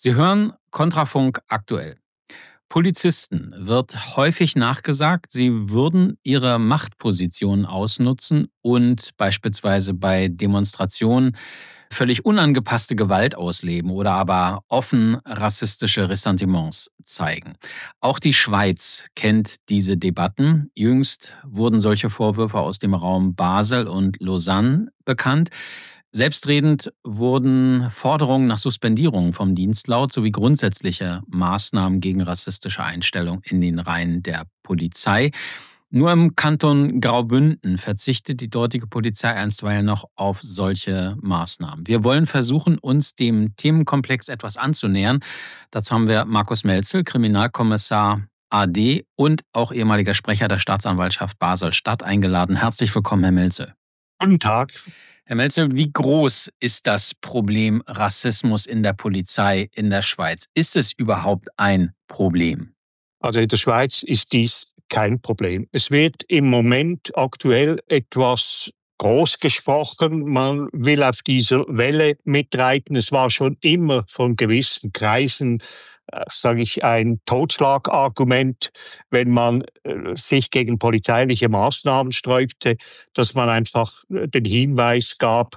Sie hören Kontrafunk aktuell. Polizisten wird häufig nachgesagt, sie würden ihre Machtposition ausnutzen und beispielsweise bei Demonstrationen völlig unangepasste Gewalt ausleben oder aber offen rassistische Ressentiments zeigen. Auch die Schweiz kennt diese Debatten. Jüngst wurden solche Vorwürfe aus dem Raum Basel und Lausanne bekannt. Selbstredend wurden Forderungen nach Suspendierung vom Dienst laut sowie grundsätzliche Maßnahmen gegen rassistische Einstellung in den Reihen der Polizei. Nur im Kanton Graubünden verzichtet die dortige Polizei einstweilen noch auf solche Maßnahmen. Wir wollen versuchen, uns dem Themenkomplex etwas anzunähern. Dazu haben wir Markus Melzel, Kriminalkommissar AD und auch ehemaliger Sprecher der Staatsanwaltschaft Basel-Stadt eingeladen. Herzlich willkommen, Herr Melzel. Guten Tag. Herr Melzel, wie groß ist das Problem Rassismus in der Polizei in der Schweiz? Ist es überhaupt ein Problem? Also in der Schweiz ist dies kein Problem. Es wird im Moment aktuell etwas groß gesprochen. Man will auf dieser Welle mitreiten. Es war schon immer von gewissen Kreisen, sage ich, ein Totschlagargument, wenn man sich gegen polizeiliche Maßnahmen sträubte, dass man einfach den Hinweis gab,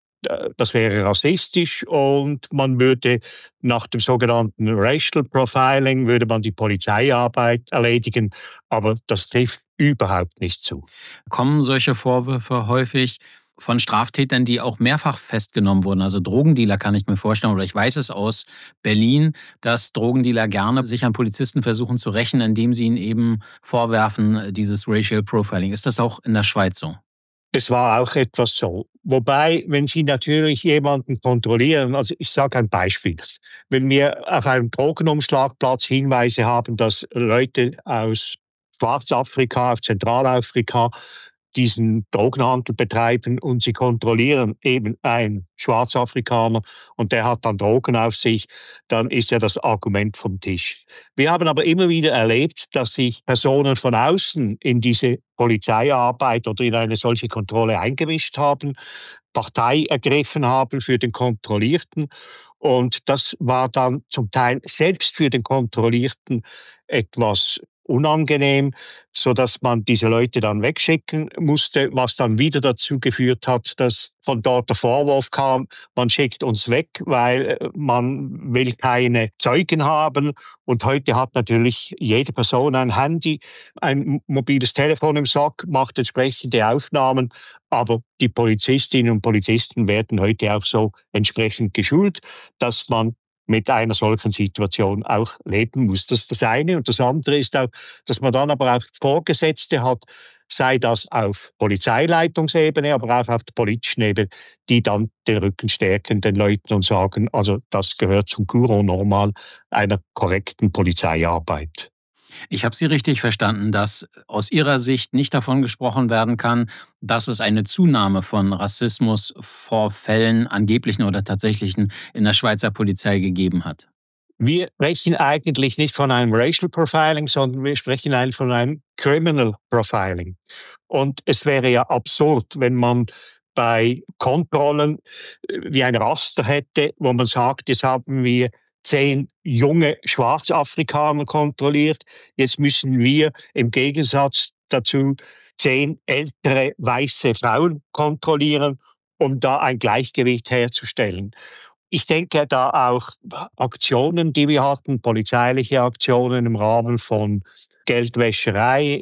das wäre rassistisch und man würde nach dem sogenannten Racial Profiling würde man die Polizeiarbeit erledigen, aber das trifft überhaupt nicht zu. Kommen solche Vorwürfe häufig von Straftätern, die auch mehrfach festgenommen wurden? Also Drogendealer kann ich mir vorstellen, oder ich weiß es aus Berlin, dass Drogendealer gerne sich an Polizisten versuchen zu rächen, indem sie ihnen eben vorwerfen, dieses Racial Profiling. Ist das auch in der Schweiz so? Es war auch etwas so. Wobei, wenn Sie natürlich jemanden kontrollieren, also ich sage ein Beispiel, wenn wir auf einem Drogenumschlagplatz Hinweise haben, dass Leute aus Schwarzafrika, auf Zentralafrika diesen Drogenhandel betreiben und sie kontrollieren eben einen Schwarzafrikaner und der hat dann Drogen auf sich, dann ist ja das Argument vom Tisch. Wir haben aber immer wieder erlebt, dass sich Personen von außen in diese Polizeiarbeit oder in eine solche Kontrolle eingemischt haben, Partei ergriffen haben für den Kontrollierten. Und das war dann zum Teil selbst für den Kontrollierten etwas unangenehm, so dass man diese Leute dann wegschicken musste, was dann wieder dazu geführt hat, dass von dort der Vorwurf kam, man schickt uns weg, weil man will keine Zeugen haben. Und heute hat natürlich jede Person ein Handy, ein mobiles Telefon im Sack, macht entsprechende Aufnahmen. Aber die Polizistinnen und Polizisten werden heute auch so entsprechend geschult, dass man mit einer solchen Situation auch leben muss. Das ist das eine. Und das andere ist auch, dass man dann aber auch Vorgesetzte hat, sei das auf Polizeileitungsebene, aber auch auf der politischen Ebene, die dann den Rücken stärken den Leuten und sagen, also das gehört zum Courant normal einer korrekten Polizeiarbeit. Ich habe Sie richtig verstanden, dass aus Ihrer Sicht nicht davon gesprochen werden kann, dass es eine Zunahme von Rassismusvorfällen, angeblichen oder tatsächlichen, in der Schweizer Polizei gegeben hat. Wir sprechen eigentlich nicht von einem Racial Profiling, sondern wir sprechen eigentlich von einem Criminal Profiling. Und es wäre ja absurd, wenn man bei Kontrollen wie ein Raster hätte, wo man sagt, jetzt haben wir 10 junge Schwarzafrikaner kontrolliert, jetzt müssen wir im Gegensatz dazu 10 ältere weiße Frauen kontrollieren, um da ein Gleichgewicht herzustellen. Ich denke da auch Aktionen, die wir hatten, polizeiliche Aktionen im Rahmen von Geldwäscherei,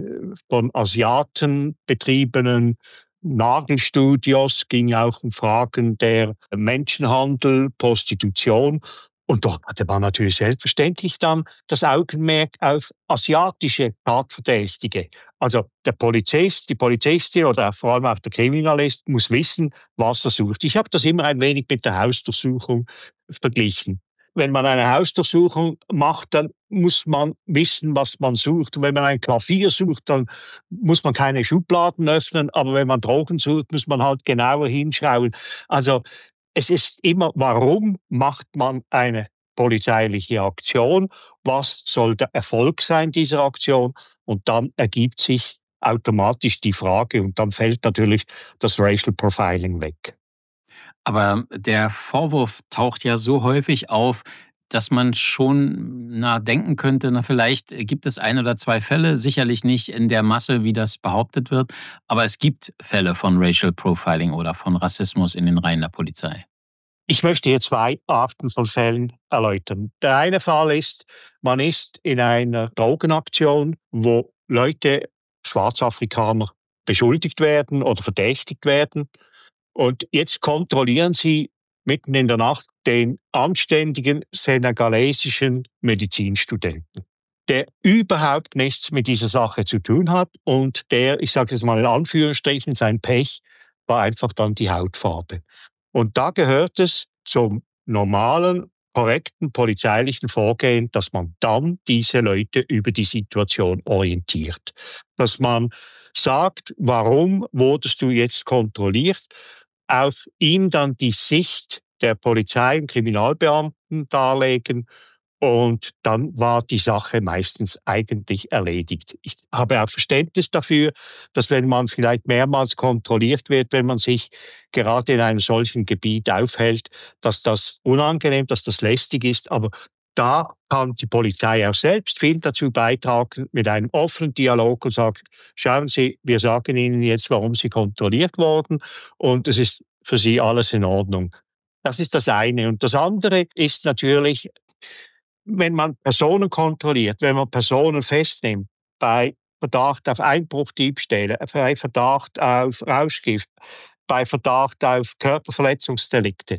von Asiaten betriebenen Nagelstudios, ging auch um Fragen der Menschenhandel, Prostitution. Und dort hatte man natürlich selbstverständlich dann das Augenmerk auf asiatische Tatverdächtige. Also der Polizist, die Polizistin oder vor allem auch der Kriminalist muss wissen, was er sucht. Ich habe das immer ein wenig mit der Hausdurchsuchung verglichen. Wenn man eine Hausdurchsuchung macht, dann muss man wissen, was man sucht. Und wenn man ein Klavier sucht, dann muss man keine Schubladen öffnen. Aber wenn man Drogen sucht, muss man halt genauer hinschauen. Also es ist immer, warum macht man eine polizeiliche Aktion? Was soll der Erfolg sein dieser Aktion? Und dann ergibt sich automatisch die Frage und dann fällt natürlich das Racial Profiling weg. Aber der Vorwurf taucht ja so häufig auf, dass man schon, denken könnte, vielleicht gibt es ein oder 2 Fälle, sicherlich nicht in der Masse, wie das behauptet wird, aber es gibt Fälle von Racial Profiling oder von Rassismus in den Reihen der Polizei. Ich möchte hier 2 Arten von Fällen erläutern. Der eine Fall ist, man ist in einer Drogenaktion, wo Leute, Schwarzafrikaner, beschuldigt werden oder verdächtigt werden. Und jetzt kontrollieren sie mitten in der Nacht den anständigen senegalesischen Medizinstudenten, der überhaupt nichts mit dieser Sache zu tun hat und der, ich sage es mal in Anführungsstrichen, sein Pech war einfach dann die Hautfarbe. Und da gehört es zum normalen, korrekten polizeilichen Vorgehen, dass man dann diese Leute über die Situation orientiert. Dass man sagt, warum wurdest du jetzt kontrolliert? Auf ihm dann die Sicht der Polizei und Kriminalbeamten darlegen und dann war die Sache meistens eigentlich erledigt. Ich habe auch Verständnis dafür, dass wenn man vielleicht mehrmals kontrolliert wird, wenn man sich gerade in einem solchen Gebiet aufhält, dass das unangenehm, dass das lästig ist. Aber da kann die Polizei auch selbst viel dazu beitragen mit einem offenen Dialog und sagt, schauen Sie, wir sagen Ihnen jetzt, warum Sie kontrolliert wurden und es ist für Sie alles in Ordnung. Das ist das eine. Und das andere ist natürlich, wenn man Personen kontrolliert, wenn man Personen festnimmt, bei Verdacht auf Einbruchdiebstähle, bei Verdacht auf Rauschgift, bei Verdacht auf Körperverletzungsdelikte.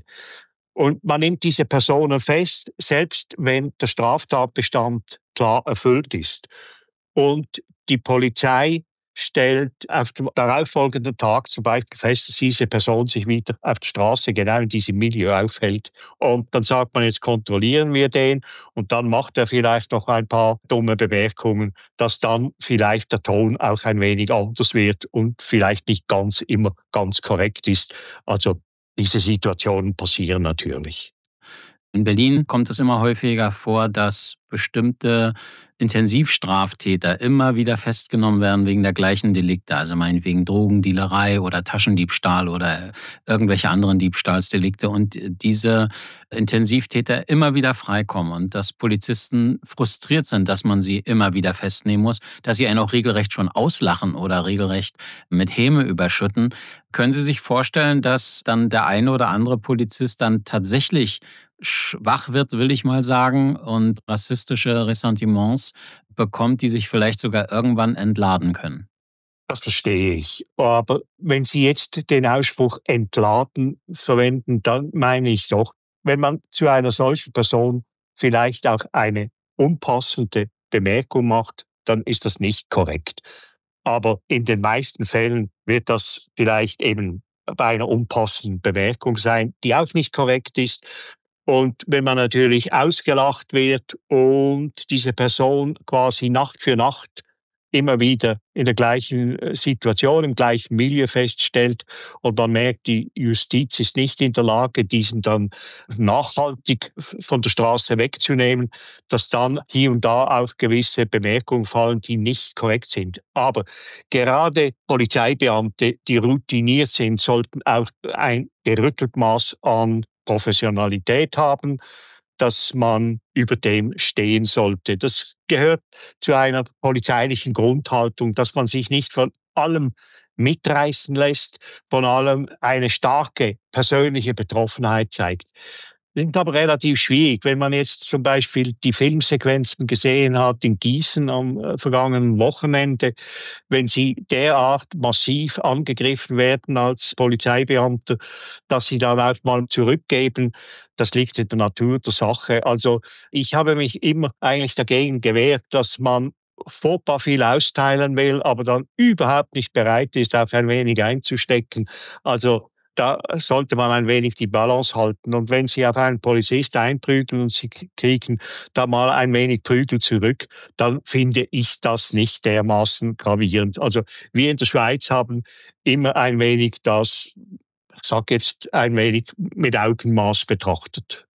Und man nimmt diese Personen fest, selbst wenn der Straftatbestand klar erfüllt ist. Und die Polizei stellt auf dem darauffolgenden Tag zum Beispiel fest, dass diese Person sich wieder auf der Straße genau in diesem Milieu aufhält. Und dann sagt man, jetzt kontrollieren wir den und dann macht er vielleicht noch ein paar dumme Bemerkungen, dass dann vielleicht der Ton auch ein wenig anders wird und vielleicht nicht ganz immer ganz korrekt ist. Also diese Situationen passieren natürlich. In Berlin kommt es immer häufiger vor, dass bestimmte Intensivstraftäter immer wieder festgenommen werden wegen der gleichen Delikte, also meinetwegen Drogendealerei oder Taschendiebstahl oder irgendwelche anderen Diebstahlsdelikte und diese Intensivtäter immer wieder freikommen und dass Polizisten frustriert sind, dass man sie immer wieder festnehmen muss, dass sie einen auch regelrecht schon auslachen oder regelrecht mit Häme überschütten. Können Sie sich vorstellen, dass dann der eine oder andere Polizist dann tatsächlich schwach wird, will ich mal sagen, und rassistische Ressentiments bekommt, die sich vielleicht sogar irgendwann entladen können? Das verstehe ich. Aber wenn Sie jetzt den Ausspruch entladen verwenden, dann meine ich doch, wenn man zu einer solchen Person vielleicht auch eine unpassende Bemerkung macht, dann ist das nicht korrekt. Aber in den meisten Fällen wird das vielleicht eben bei einer unpassenden Bemerkung sein, die auch nicht korrekt ist. Und wenn man natürlich ausgelacht wird und diese Person quasi Nacht für Nacht immer wieder in der gleichen Situation, im gleichen Milieu feststellt und man merkt, die Justiz ist nicht in der Lage, diesen dann nachhaltig von der Straße wegzunehmen, dass dann hier und da auch gewisse Bemerkungen fallen, die nicht korrekt sind. Aber gerade Polizeibeamte, die routiniert sind, sollten auch ein gerüttelt Maß an Professionalität haben, dass man über dem stehen sollte. Das gehört zu einer polizeilichen Grundhaltung, dass man sich nicht von allem mitreißen lässt, von allem eine starke persönliche Betroffenheit zeigt. Sind aber relativ schwierig. Wenn man jetzt zum Beispiel die Filmsequenzen gesehen hat in Gießen am vergangenen Wochenende, wenn sie derart massiv angegriffen werden als Polizeibeamter, dass sie dann auch mal zurückgeben, das liegt in der Natur der Sache. Also ich habe mich immer eigentlich dagegen gewehrt, dass man furchtbar viel austeilen will, aber dann überhaupt nicht bereit ist, auch ein wenig einzustecken. Also da sollte man ein wenig die Balance halten. Und wenn Sie auf einen Polizist einprügeln und Sie kriegen da mal ein wenig Prügel zurück, dann finde ich das nicht dermaßen gravierend. Also wir in der Schweiz haben immer ein wenig das, ich sage jetzt, ein wenig mit Augenmaß betrachtet.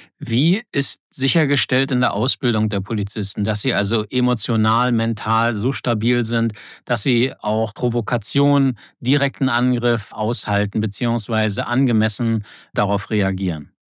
Wie ist sichergestellt in der Ausbildung der Polizisten, dass sie also emotional, mental so stabil sind, dass sie auch Provokation, direkten Angriff aushalten beziehungsweise angemessen darauf reagieren?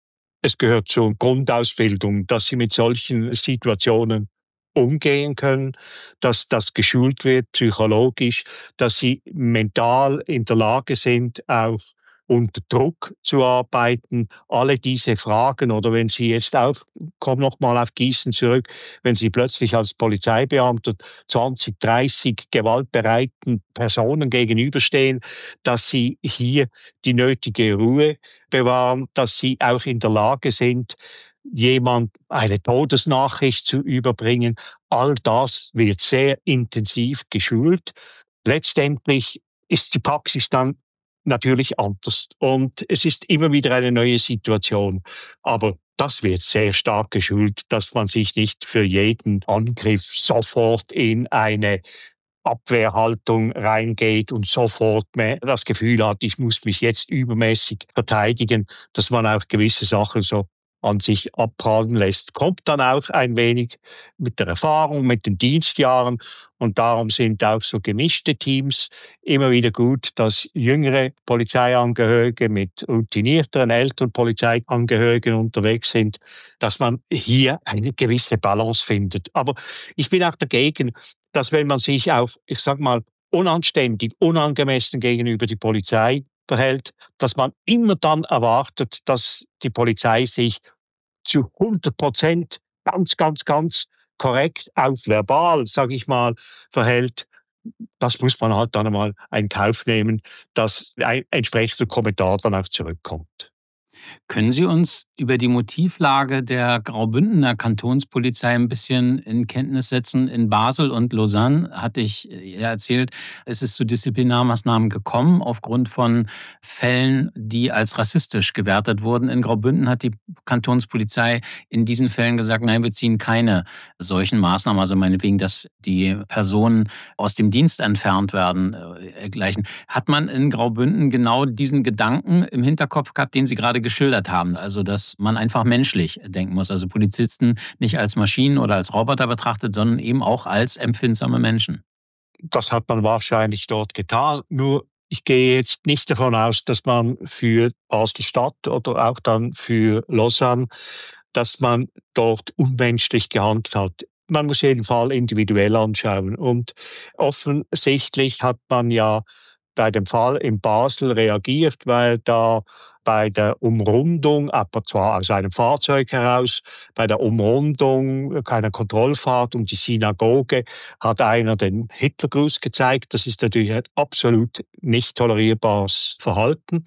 es gehört zur Grundausbildung, dass sie mit solchen Situationen umgehen können, dass das geschult wird psychologisch, dass sie mental in der Lage sind, auch unter Druck zu arbeiten. Alle diese Fragen oder wenn Sie jetzt auch, komme noch mal auf Gießen zurück, wenn Sie plötzlich als Polizeibeamter 20, 30 gewaltbereiten Personen gegenüberstehen, dass Sie hier die nötige Ruhe bewahren, dass Sie auch in der Lage sind, jemand eine Todesnachricht zu überbringen. All das wird sehr intensiv geschult. Letztendlich ist die Praxis dann natürlich anders und es ist immer wieder eine neue Situation. Aber das wird sehr stark geschult, dass man sich nicht für jeden Angriff sofort in eine Abwehrhaltung reingeht und sofort mehr das Gefühl hat, ich muss mich jetzt übermäßig verteidigen, dass man auch gewisse Sachen so an sich abprallen lässt. Kommt dann auch ein wenig mit der Erfahrung, mit den Dienstjahren und darum sind auch so gemischte Teams immer wieder gut, dass jüngere Polizeiangehörige mit routinierteren älteren Polizeiangehörigen unterwegs sind, dass man hier eine gewisse Balance findet. Aber ich bin auch dagegen, dass wenn man sich auch, ich sage mal, unanständig, unangemessen gegenüber die Polizei verhält, dass man immer dann erwartet, dass die Polizei sich zu 100% ganz, ganz, ganz korrekt, auch verbal, sage ich mal, verhält. Das muss man halt dann einmal in Kauf nehmen, dass ein entsprechender Kommentar dann auch zurückkommt. Können Sie uns über die Motivlage der Graubündener Kantonspolizei ein bisschen in Kenntnis setzen? In Basel und Lausanne hatte ich ja erzählt, es ist zu Disziplinarmaßnahmen gekommen aufgrund von Fällen, die als rassistisch gewertet wurden. In Graubünden hat die Kantonspolizei in diesen Fällen gesagt, nein, wir ziehen keine solchen Maßnahmen, also meinetwegen, dass die Personen aus dem Dienst entfernt werden, gleichen. Hat man in Graubünden genau diesen Gedanken im Hinterkopf gehabt, den Sie gerade geschildert haben? Also, dass man einfach menschlich denken muss. Also Polizisten nicht als Maschinen oder als Roboter betrachtet, sondern eben auch als empfindsame Menschen. Das hat man wahrscheinlich dort getan. Nur ich gehe jetzt nicht davon aus, dass man für Basel-Stadt oder auch dann für Lausanne, dass man dort unmenschlich gehandelt hat. Man muss jeden Fall individuell anschauen. Und offensichtlich hat man ja bei dem Fall in Basel reagiert, weil da bei der Umrundung, aber zwar aus einem Fahrzeug heraus, bei der Umrundung keiner Kontrollfahrt um die Synagoge hat einer den Hitlergruß gezeigt. Das ist natürlich ein absolut nicht tolerierbares Verhalten.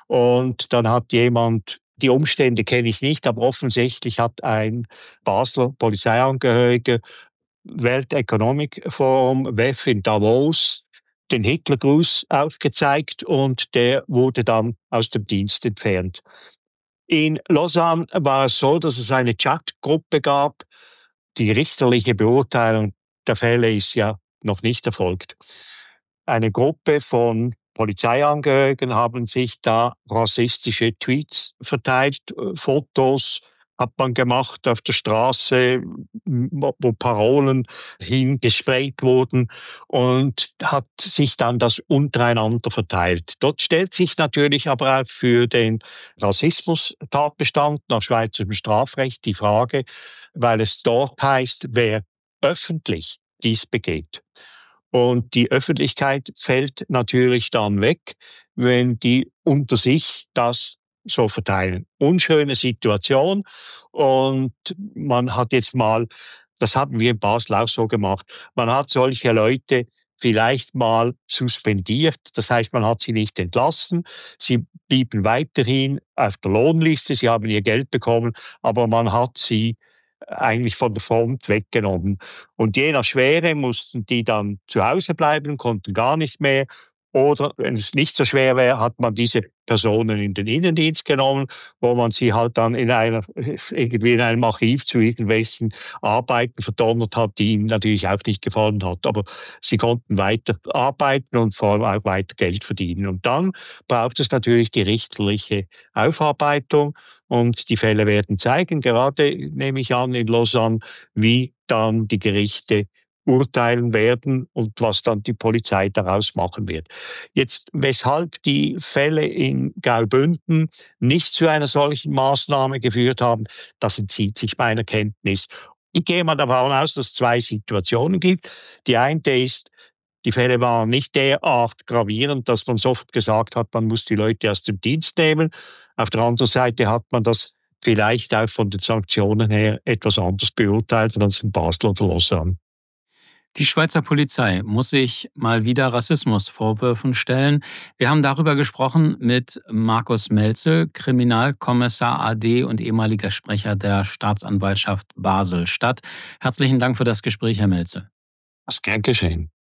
Und dann hat jemand, die Umstände kenne ich nicht, aber offensichtlich hat ein Basler Polizeiangehöriger World Economic Forum, WEF in Davos, den Hitlergruß aufgezeigt und der wurde dann aus dem Dienst entfernt. In Lausanne war es so, dass es eine Chatgruppe gab. Die richterliche Beurteilung der Fälle ist ja noch nicht erfolgt. Eine Gruppe von Polizeiangehörigen haben sich da rassistische Tweets verteilt, Fotos hat man gemacht auf der Straße, wo Parolen hingesprayt wurden und hat sich dann das untereinander verteilt. Dort stellt sich natürlich aber auch für den Rassismus-Tatbestand nach schweizerischem Strafrecht die Frage, weil es dort heißt, wer öffentlich dies begeht. Und die Öffentlichkeit fällt natürlich dann weg, wenn die unter sich das so verteilen. Unschöne Situation und man hat jetzt mal, das haben wir in Basel auch so gemacht, man hat solche Leute vielleicht mal suspendiert. Das heißt, man hat sie nicht entlassen. Sie blieben weiterhin auf der Lohnliste, sie haben ihr Geld bekommen, aber man hat sie eigentlich von der Front weggenommen. Und je nach Schwere mussten die dann zu Hause bleiben, konnten gar nicht mehr. Oder wenn es nicht so schwer wäre, hat man diese Personen in den Innendienst genommen, wo man sie halt dann irgendwie in einem Archiv zu irgendwelchen Arbeiten verdonnert hat, die ihnen natürlich auch nicht gefallen hat. Aber sie konnten weiter arbeiten und vor allem auch weiter Geld verdienen. Und dann braucht es natürlich die richterliche Aufarbeitung und die Fälle werden zeigen, gerade nehme ich an in Lausanne, wie dann die Gerichte urteilen werden und was dann die Polizei daraus machen wird. Jetzt, weshalb die Fälle in Graubünden nicht zu einer solchen Maßnahme geführt haben, das entzieht sich meiner Kenntnis. Ich gehe mal davon aus, dass es 2 Situationen gibt. Die eine ist, die Fälle waren nicht derart gravierend, dass man sofort gesagt hat, man muss die Leute aus dem Dienst nehmen. Auf der anderen Seite hat man das vielleicht auch von den Sanktionen her etwas anders beurteilt als in Basel oder Lausanne. Die Schweizer Polizei muss sich mal wieder Rassismusvorwürfen stellen. Wir haben darüber gesprochen mit Markus Melzel, Kriminalkommissar AD und ehemaliger Sprecher der Staatsanwaltschaft Basel-Stadt. Herzlichen Dank für das Gespräch, Herr Melzel. Das ist gern geschehen.